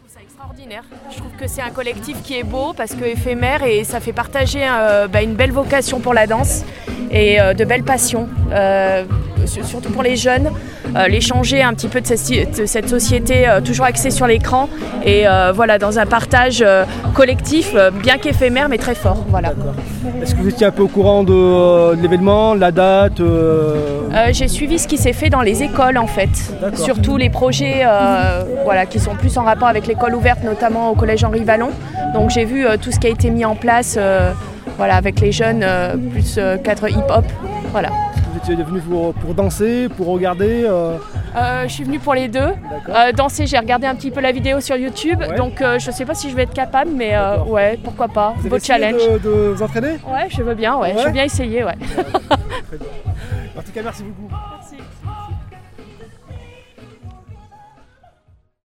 trouve ça extraordinaire. Je trouve que c'est un collectif qui est beau parce que éphémère et ça fait partager une belle vocation pour la danse et de belles passions, surtout pour les jeunes, les changer un petit peu de cette société toujours axée sur l'écran et dans un partage collectif, bien qu'éphémère mais très fort. Voilà. Est-ce que vous étiez un peu au courant de l'événement, la date J'ai suivi ce qui s'est fait dans les écoles en fait, surtout les projets qui sont plus en rapport avec l'école ouverte, notamment au collège Henri Vallon. Donc j'ai vu tout ce qui a été mis en place avec les jeunes, plus cadre hip-hop. Voilà. Vous étiez venu pour danser, pour regarder Je suis venue pour les deux. Danser, j'ai regardé un petit peu la vidéo sur YouTube, donc je ne sais pas si je vais être capable, mais pourquoi pas. Vous Beau challenge. De vous entraîner ? Ouais, je veux bien, je veux bien essayer. Très bien. En tout cas, merci beaucoup. Merci.